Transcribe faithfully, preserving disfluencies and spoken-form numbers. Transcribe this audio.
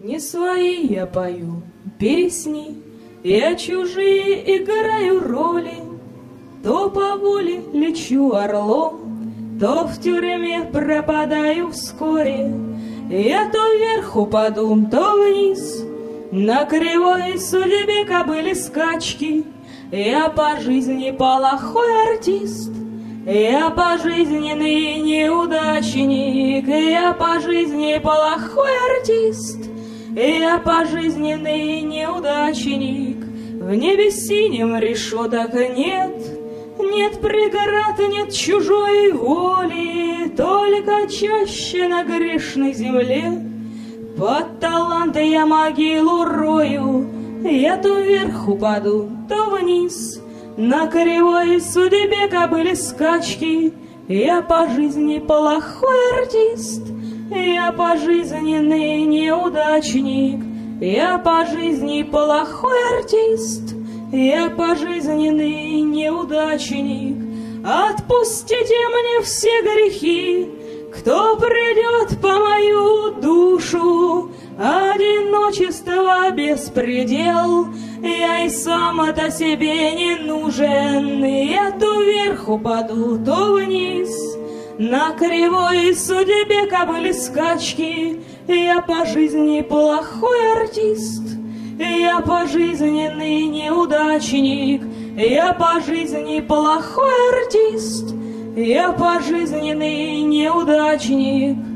Не свои я пою песни, я чужие играю роли. То по воле лечу орлом, то в тюрьме пропадаю вскоре. Я то вверх упаду, то вниз, на кривой судьбе кобыли скачки. Я по жизни плохой артист, я пожизненный неудачник, я по жизни плохой артист, я пожизненный неудачник. В небе синем решеток нет, нет преград, нет чужой воли, только чаще на грешной земле под таланты я могилу рою. Я то вверх упаду, то вниз, на кривой судьбе кобыли скачки. Я по жизни плохой артист, я пожизненный неудачник, я по жизни плохой артист, я пожизненный неудачник. Отпустите мне все грехи, кто придет по мою душу. Одиночество, беспредел, я и сам-то себе не нужен. Я то вверх упаду, то вниз, на кривой судьбе кобыли скачки. Я по жизни плохой артист, я пожизненный неудачник, я по жизни плохой артист, я пожизненный неудачник.